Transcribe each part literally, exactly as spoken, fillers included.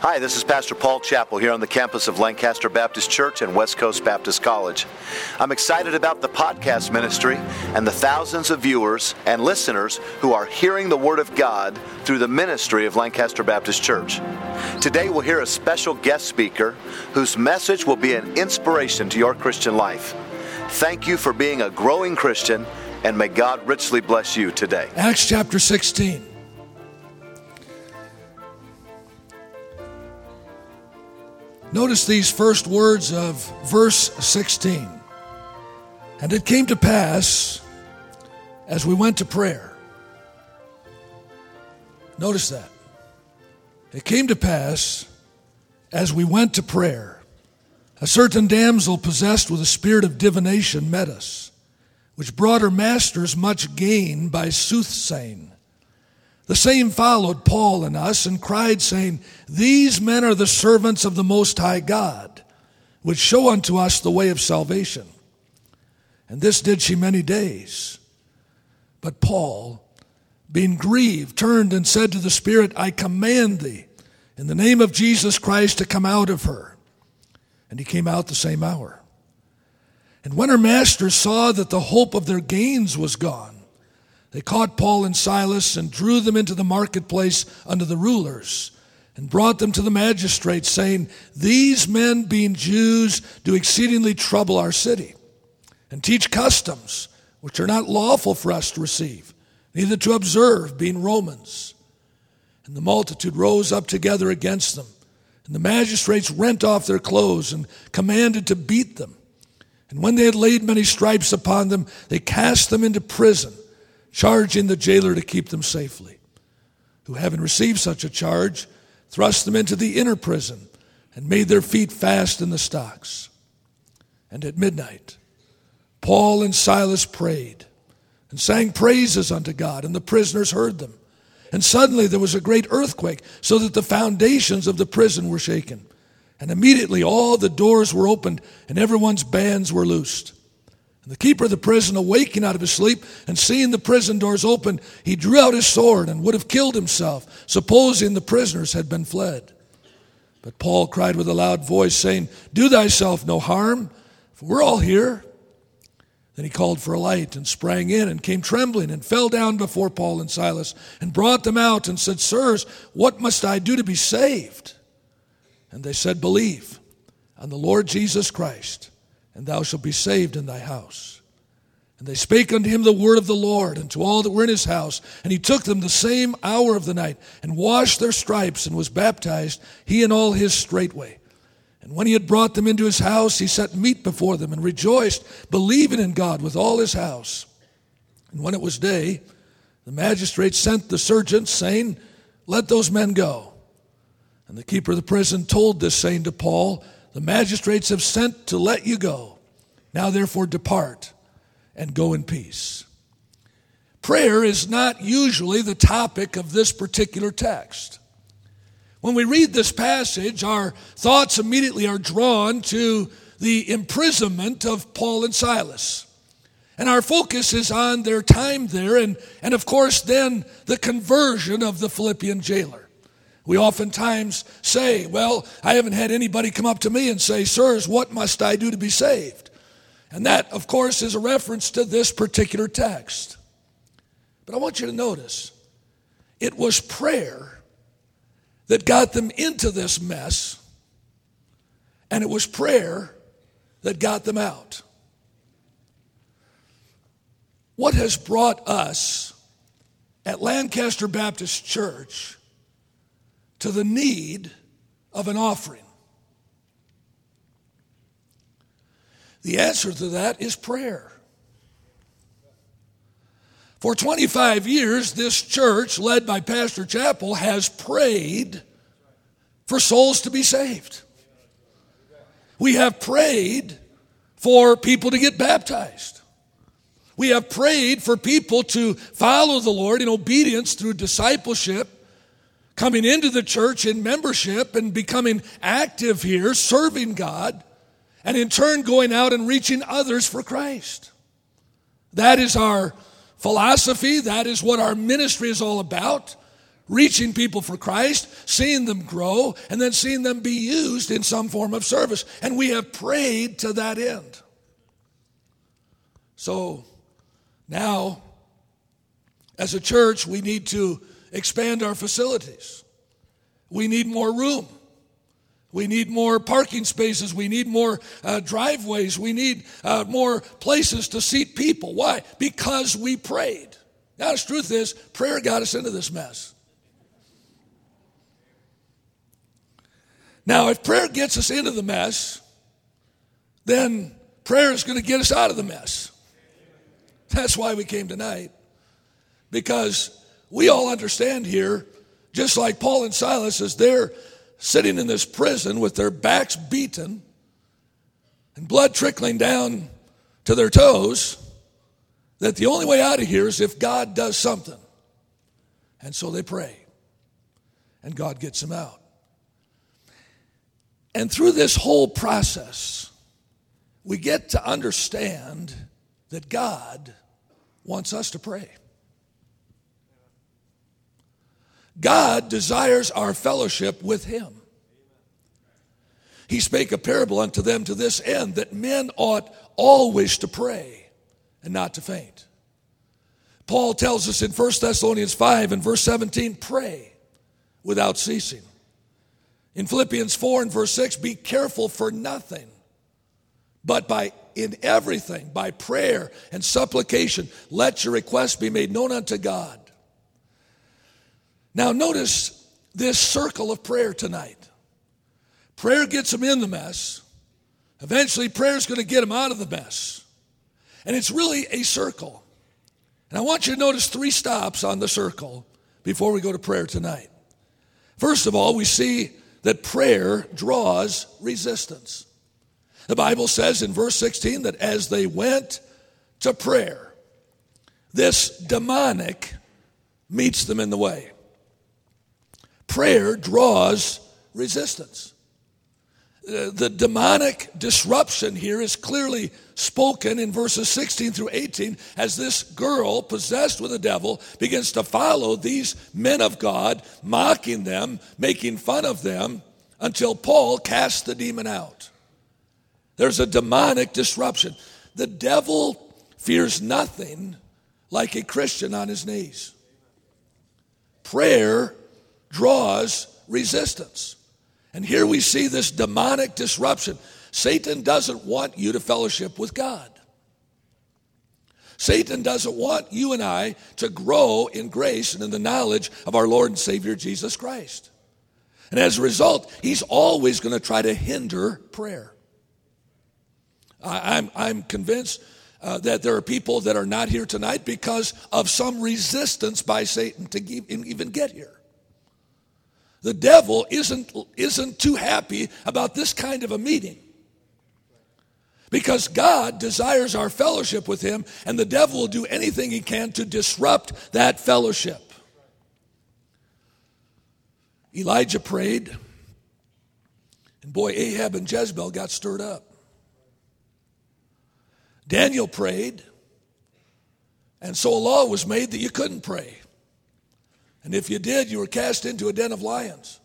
Hi, this is Pastor Paul Chappell here on the campus of Lancaster Baptist Church and West Coast Baptist College. I'm excited about the podcast ministry and the thousands of viewers and listeners who are hearing the Word of God through the ministry of Lancaster Baptist Church. Today we'll hear a special guest speaker whose message will be an inspiration to your Christian life. Thank you for being a growing Christian, and may God richly bless you today. Acts chapter sixteen. Notice these first words of verse sixteen. And it came to pass as we went to prayer. Notice that. It came to pass as we went to prayer. A certain damsel possessed with a spirit of divination met us, which brought her masters much gain by soothsaying. The same followed Paul and us and cried, saying, These men are the servants of the Most High God, which show unto us the way of salvation. And this did she many days. But Paul, being grieved, turned and said to the Spirit, I command thee, in the name of Jesus Christ, to come out of her. And he came out the same hour. And when her masters saw that the hope of their gains was gone, they caught Paul and Silas and drew them into the marketplace unto the rulers and brought them to the magistrates, saying, These men, being Jews, do exceedingly trouble our city and teach customs which are not lawful for us to receive, neither to observe, being Romans. And the multitude rose up together against them, and the magistrates rent off their clothes and commanded to beat them. And when they had laid many stripes upon them, they cast them into prison, charging the jailer to keep them safely, who, having received such a charge, thrust them into the inner prison and made their feet fast in the stocks. And at midnight, Paul and Silas prayed and sang praises unto God, and the prisoners heard them. And suddenly there was a great earthquake, so that the foundations of the prison were shaken. And immediately all the doors were opened, and everyone's bands were loosed. And the keeper of the prison, awaking out of his sleep and seeing the prison doors open, he drew out his sword and would have killed himself, supposing the prisoners had been fled. But Paul cried with a loud voice, saying, Do thyself no harm, for we're all here. Then he called for a light and sprang in and came trembling and fell down before Paul and Silas and brought them out and said, Sirs, what must I do to be saved? And they said, Believe on the Lord Jesus Christ, and thou shalt be saved in thy house. And they spake unto him the word of the Lord, and to all that were in his house. And he took them the same hour of the night, and washed their stripes, and was baptized, he and all his straightway. And when he had brought them into his house, he set meat before them, and rejoiced, believing in God with all his house. And when it was day, the magistrates sent the sergeants, saying, Let those men go. And the keeper of the prison told this saying to Paul, The magistrates have sent to let you go. Now therefore depart and go in peace. Prayer is not usually the topic of this particular text. When we read this passage, our thoughts immediately are drawn to the imprisonment of Paul and Silas. And our focus is on their time there and, and of course then the conversion of the Philippian jailer. We oftentimes say, well, I haven't had anybody come up to me and say, Sirs, what must I do to be saved? And that, of course, is a reference to this particular text. But I want you to notice, it was prayer that got them into this mess, and it was prayer that got them out. What has brought us at Lancaster Baptist Church to the need of an offering? The answer to that is prayer. For twenty-five years, this church, led by Pastor Chappell, has prayed for souls to be saved. We have prayed for people to get baptized. We have prayed for people to follow the Lord in obedience through discipleship, coming into the church in membership and becoming active here, serving God, and in turn going out and reaching others for Christ. That is our philosophy. That is what our ministry is all about. reaching people for Christ, seeing them grow, and then seeing them be used in some form of service. And we have prayed to that end. So now, as a church, we need to expand our facilities. We need more room. We need more parking spaces. We need more uh, driveways. We need uh, more places to seat people. Why? Because we prayed. Now, the truth is, prayer got us into this mess. Now, if prayer gets us into the mess, then prayer is going to get us out of the mess. That's why we came tonight. Because we all understand here, just like Paul and Silas, as they're sitting in this prison with their backs beaten and blood trickling down to their toes, that the only way out of here is if God does something. And so they pray, and God gets them out. And through this whole process, we get to understand that God wants us to pray. God desires our fellowship with him. He spake a parable unto them to this end, that men ought always to pray and not to faint. Paul tells us in First Thessalonians five and verse seventeen, pray without ceasing. In Philippians four and verse six, be careful for nothing, but by in everything, by prayer and supplication, let your requests be made known unto God. Now notice this circle of prayer tonight. Prayer gets them in the mess. Eventually prayer is going to get them out of the mess. And it's really a circle. And I want you to notice three stops on the circle before we go to prayer tonight. First of all, we see that prayer draws resistance. The Bible says in verse sixteen that as they went to prayer, this demonic meets them in the way. Prayer draws resistance. Uh, the demonic disruption here is clearly spoken in verses sixteen through eighteen as this girl possessed with a devil begins to follow these men of God, mocking them, making fun of them, until Paul casts the demon out. There's a demonic disruption. The devil fears nothing like a Christian on his knees. Prayer draws resistance. And here we see this demonic disruption. Satan doesn't want you to fellowship with God. Satan doesn't want you and I to grow in grace and in the knowledge of our Lord and Savior Jesus Christ. And as a result, he's always going to try to hinder prayer. I, I'm, I'm convinced uh, that there are people that are not here tonight because of some resistance by Satan to even get here. The devil isn't, isn't too happy about this kind of a meeting. Because God desires our fellowship with him, and the devil will do anything he can to disrupt that fellowship. Elijah prayed, and boy, Ahab and Jezebel got stirred up. Daniel prayed, and so a law was made that you couldn't pray. And if you did, you were cast into a den of lions.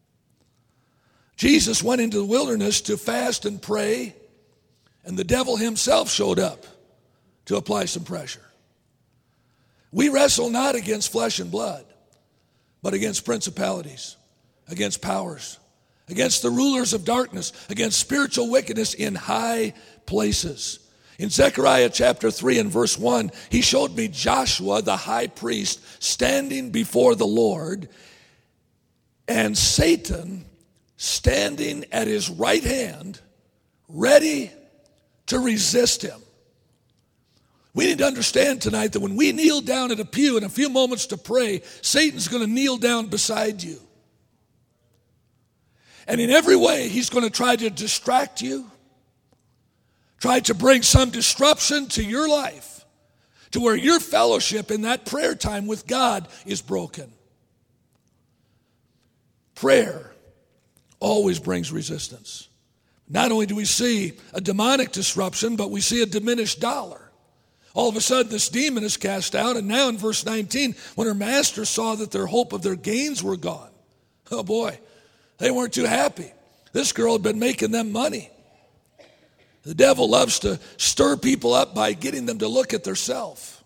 Jesus went into the wilderness to fast and pray, and the devil himself showed up to apply some pressure. We wrestle not against flesh and blood, but against principalities, against powers, against the rulers of darkness, against spiritual wickedness in high places. In Zechariah chapter three and verse one, he showed me Joshua, the high priest, standing before the Lord, and Satan standing at his right hand, ready to resist him. We need to understand tonight that when we kneel down at a pew in a few moments to pray, Satan's going to kneel down beside you. And in every way, he's going to try to distract you, try to bring some disruption to your life, to where your fellowship in that prayer time with God is broken. Prayer always brings resistance. Not only do we see a demonic disruption, but we see a diminished dollar. All of a sudden, this demon is cast out, and now in verse nineteen, when her master saw that their hope of their gains were gone, oh boy, they weren't too happy. This girl had been making them money. The devil loves to stir people up by getting them to look at theirself.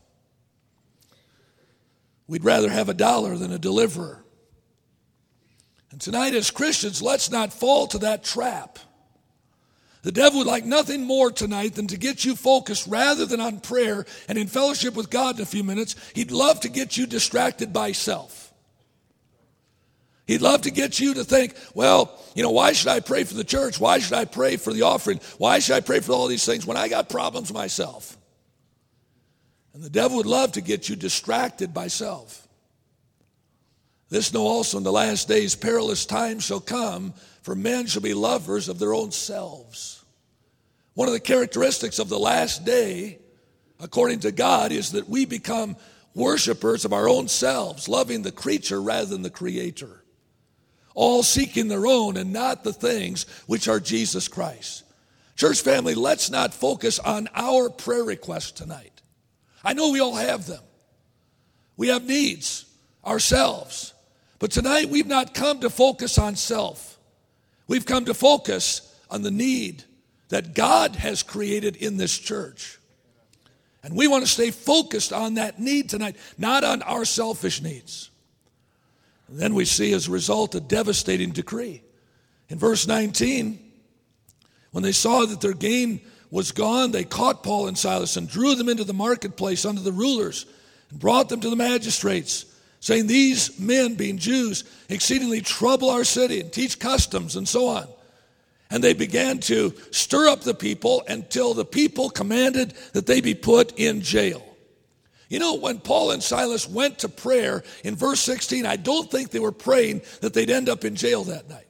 We'd rather have a dollar than a deliverer. And tonight as Christians, let's not fall to that trap. The devil would like nothing more tonight than to get you focused rather than on prayer and in fellowship with God in a few minutes. He'd love to get you distracted by self. He'd love to get you to think, well, you know, why should I pray for the church? Why should I pray for the offering? Why should I pray for all these things when I got problems myself? And the devil would love to get you distracted by self. This know also in the last days perilous times shall come, for men shall be lovers of their own selves. One of the characteristics of the last day, according to God, is that we become worshipers of our own selves, loving the creature rather than the creator. All seeking their own and not the things which are Jesus Christ. Church family, let's not focus on our prayer requests tonight. I know we all have them. We have needs ourselves. But tonight we've not come to focus on self. We've come to focus on the need that God has created in this church. And we want to stay focused on that need tonight, not on our selfish needs. And then we see as a result a devastating decree. In verse nineteen, when they saw that their gain was gone, they caught Paul and Silas and drew them into the marketplace under the rulers and brought them to the magistrates, saying, these men, being Jews, exceedingly trouble our city and teach customs and so on. And they began to stir up the people until the people commanded that they be put in jail. You know, when Paul and Silas went to prayer in verse sixteen, I don't think they were praying that they'd end up in jail that night.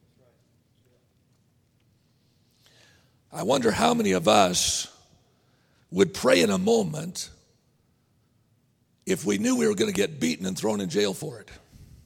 I wonder how many of us would pray in a moment if we knew we were going to get beaten and thrown in jail for it.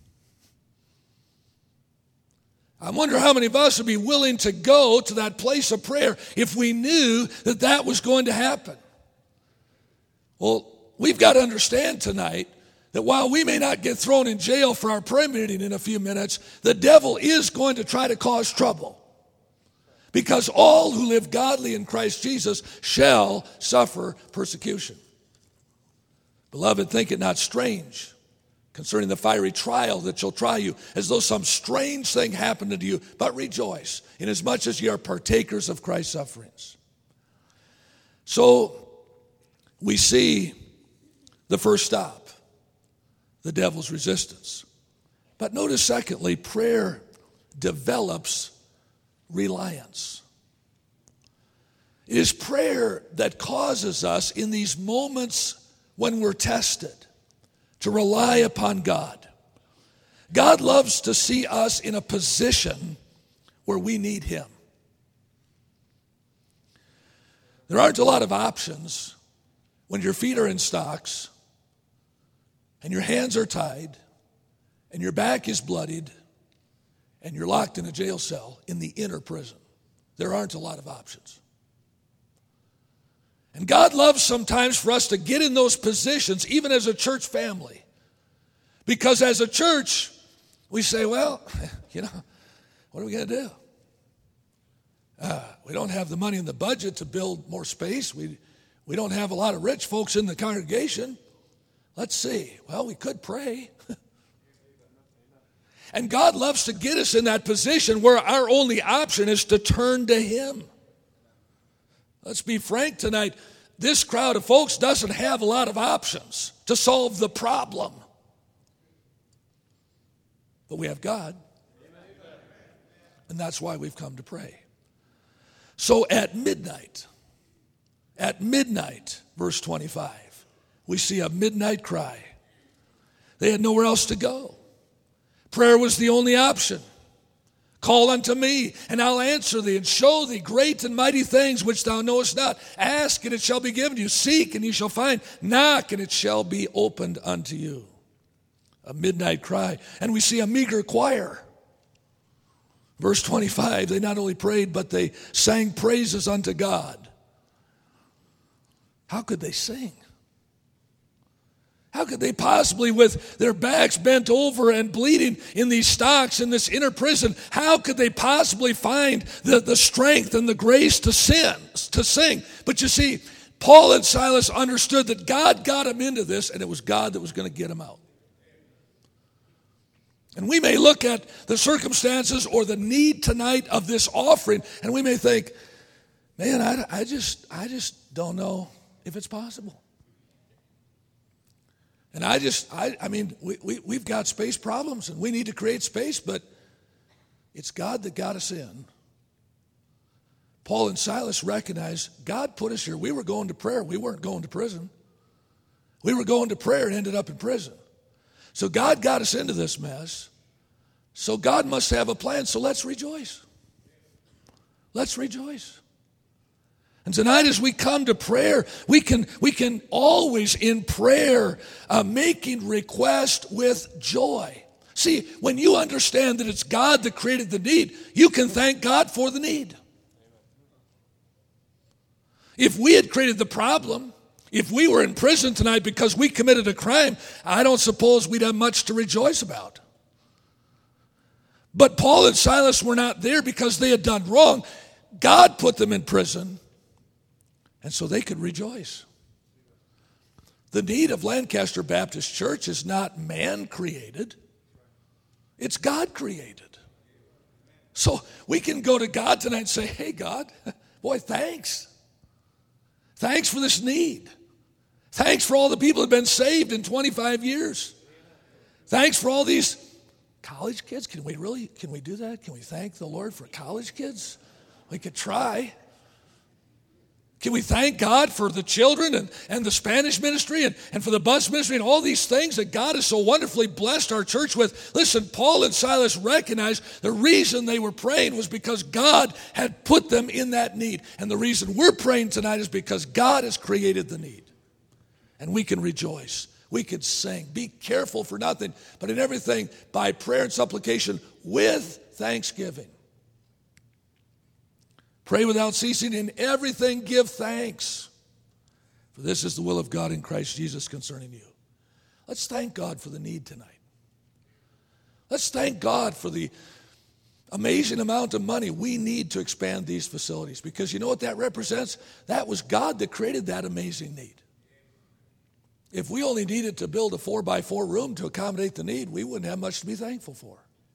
I wonder how many of us would be willing to go to that place of prayer if we knew that that was going to happen. Well, we've got to understand tonight that while we may not get thrown in jail for our prayer meeting in a few minutes, the devil is going to try to cause trouble. Because all who live godly in Christ Jesus shall suffer persecution. Beloved, think it not strange concerning the fiery trial that shall try you, as though some strange thing happened unto you, but rejoice, inasmuch as ye are partakers of Christ's sufferings. So we see the first stop, the devil's resistance. But notice secondly, prayer develops reliance. It is prayer that causes us in these moments when we're tested to rely upon God. God loves to see us in a position where we need Him. There aren't a lot of options when your feet are in stocks and your hands are tied and your back is bloodied and you're locked in a jail cell in the inner prison. There aren't a lot of options. And God loves sometimes for us to get in those positions, even as a church family. Because as a church, we say, well, you know, what are we going to do? Uh, we don't have the money in the budget to build more space. We, we don't have a lot of rich folks in the congregation. Let's see. Well, we could pray. And God loves to get us in that position where our only option is to turn to Him. Let's be frank tonight. This crowd of folks doesn't have a lot of options to solve the problem. But we have God. And that's why we've come to pray. So at midnight, at midnight, verse twenty-five, we see a midnight cry. They had nowhere else to go. Prayer was the only option. Call unto me, and I'll answer thee, and show thee great and mighty things which thou knowest not. Ask, and it shall be given you. Seek, and you shall find. Knock, and it shall be opened unto you. A midnight cry. And we see a meager choir. Verse twenty-five, they not only prayed, but they sang praises unto God. How could they sing? How could they possibly, with their backs bent over and bleeding in these stocks in this inner prison, how could they possibly find the, the strength and the grace to sin, to sing? But you see, Paul and Silas understood that God got them into this, and it was God that was going to get them out. And we may look at the circumstances or the need tonight of this offering, and we may think, man, I, I just, I just don't know if it's possible. And I just, I, I mean, we, we, we've got space problems and we need to create space, but it's God that got us in. Paul and Silas recognized God put us here. We were going to prayer. We weren't going to prison. We were going to prayer and ended up in prison. So God got us into this mess. So God must have a plan. So let's rejoice. Let's rejoice. And tonight as we come to prayer, we can, we can always in prayer uh, making request with joy. See, when you understand that it's God that created the need, you can thank God for the need. If we had created the problem, if we were in prison tonight because we committed a crime, I don't suppose we'd have much to rejoice about. But Paul and Silas were not there because they had done wrong. God put them in prison. And so they could rejoice. The need of Lancaster Baptist Church is not man-created. It's God-created. So we can go to God tonight and say, hey, God, boy, thanks. Thanks for this need. Thanks for all the people that have been saved in twenty-five years. Thanks for all these college kids. Can we really, can we do that? Can we thank the Lord for college kids? We could try. Can we thank God for the children and, and the Spanish ministry and, and for the bus ministry and all these things that God has so wonderfully blessed our church with? Listen, Paul and Silas recognized the reason they were praying was because God had put them in that need. And the reason we're praying tonight is because God has created the need. And we can rejoice. We can sing. Be careful for nothing, but in everything by prayer and supplication with thanksgiving. Pray without ceasing. In everything give thanks. For this is the will of God in Christ Jesus concerning you. Let's thank God for the need tonight. Let's thank God for the amazing amount of money we need to expand these facilities. Because you know what that represents? That was God that created that amazing need. If we only needed to build a four by four room to accommodate the need, we wouldn't have much to be thankful for.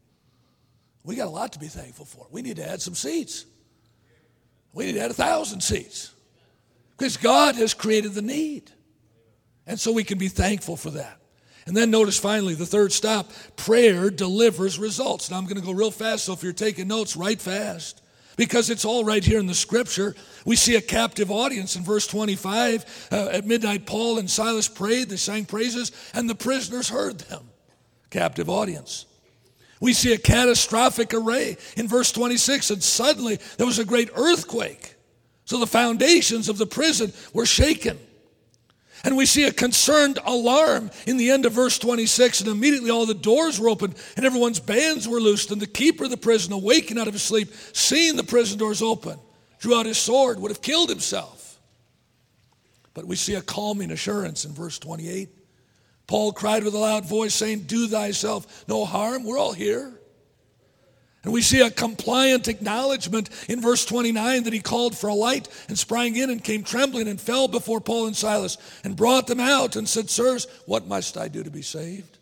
We got a lot to be thankful for. We need to add some seats. We need to add a thousand seats because God has created the need. And so we can be thankful for that. And then notice finally the third stop, prayer delivers results. Now I'm going to go real fast, so if you're taking notes, write fast because it's all right here in the scripture. We see a captive audience in verse twenty-five. Uh, at midnight, Paul and Silas prayed, they sang praises, and the prisoners heard them. Captive audience. We see a catastrophic array in verse twenty-six, and suddenly there was a great earthquake. So the foundations of the prison were shaken. And we see a concerned alarm in the end of verse twenty-six, and immediately all the doors were opened, and everyone's bands were loosed, and the keeper of the prison, awaking out of his sleep, seeing the prison doors open, drew out his sword, would have killed himself. But we see a calming assurance in verse twenty-eight. Paul cried with a loud voice, saying, do thyself no harm. We're all here. And we see a compliant acknowledgement in verse twenty-nine that he called for a light and sprang in and came trembling and fell before Paul and Silas and brought them out and said, sirs, what must I do to be saved?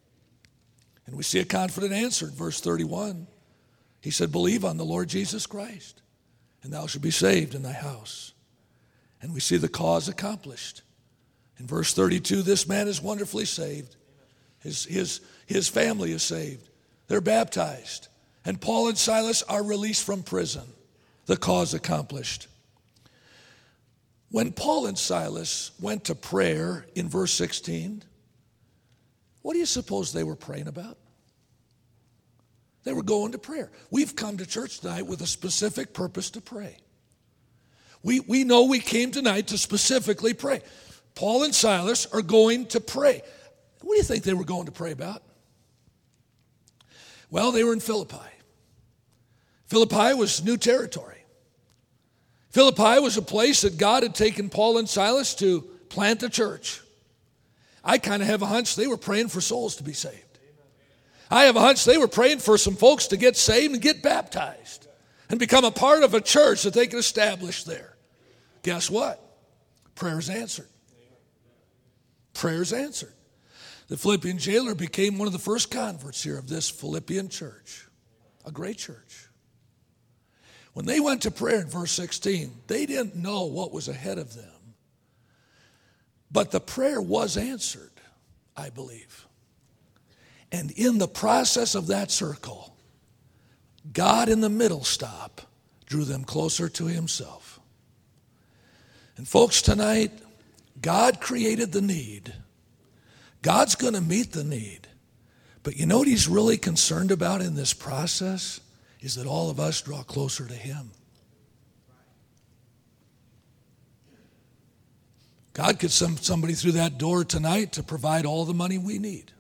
And we see a confident answer in verse thirty-one. He said, believe on the Lord Jesus Christ, and thou shalt be saved in thy house. And we see the cause accomplished. In verse thirty-two, this man is wonderfully saved. His, his, his family is saved. They're baptized. And Paul and Silas are released from prison. The cause accomplished. When Paul and Silas went to prayer in verse sixteen, what do you suppose they were praying about? They were going to prayer. We've come to church tonight with a specific purpose to pray. We, we know we came tonight to specifically pray. Paul and Silas are going to pray. What do you think they were going to pray about? Well, they were in Philippi. Philippi was new territory. Philippi was a place that God had taken Paul and Silas to plant a church. I kind of have a hunch they were praying for souls to be saved. I have a hunch they were praying for some folks to get saved and get baptized and become a part of a church that they could establish there. Guess what? Prayer's answered. Prayer's answered. The Philippian jailer became one of the first converts here of this Philippian church, a great church. When they went to prayer in verse sixteen, they didn't know what was ahead of them. But the prayer was answered, I believe. And in the process of that circle, God in the middle stop drew them closer to himself. And folks, tonight, God created the need. God's going to meet the need. But you know what he's really concerned about in this process? Is that all of us draw closer to him. God could send somebody through that door tonight to provide all the money we need.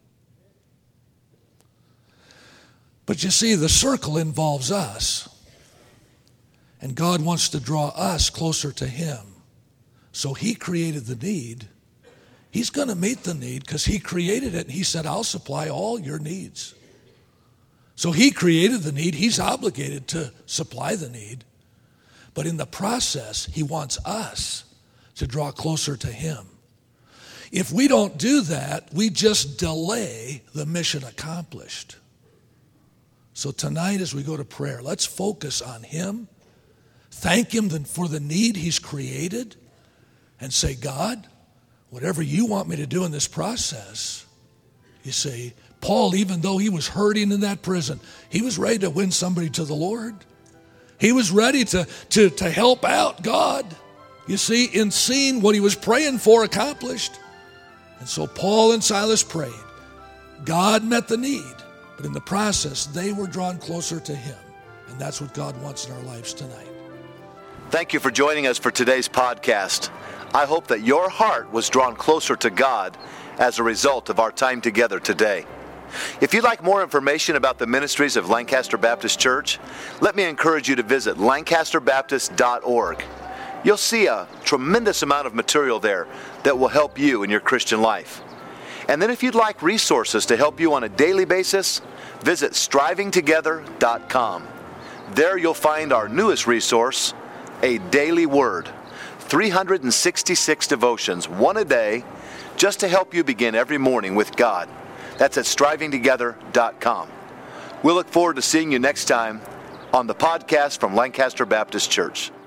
But you see, the circle involves us. And God wants to draw us closer to him. So he created the need. He's going to meet the need because he created it. And he said, I'll supply all your needs. So he created the need. He's obligated to supply the need. But in the process, he wants us to draw closer to him. If we don't do that, we just delay the mission accomplished. So tonight as we go to prayer, let's focus on him. Thank him for the need he's created. And say, God, whatever you want me to do in this process. You see, Paul, even though he was hurting in that prison, he was ready to win somebody to the Lord. He was ready to, to, to help out God, you see, in seeing what he was praying for accomplished. And so Paul and Silas prayed. God met the need, but in the process, they were drawn closer to him. And that's what God wants in our lives tonight. Thank you for joining us for today's podcast. I hope that your heart was drawn closer to God as a result of our time together today. If you'd like more information about the ministries of Lancaster Baptist Church, let me encourage you to visit lancaster baptist dot org. You'll see a tremendous amount of material there that will help you in your Christian life. And then if you'd like resources to help you on a daily basis, visit striving together dot com. There you'll find our newest resource, a daily word. three hundred sixty-six devotions, one a day, just to help you begin every morning with God. That's at striving together dot com. We'll look forward to seeing you next time on the podcast from Lancaster Baptist Church.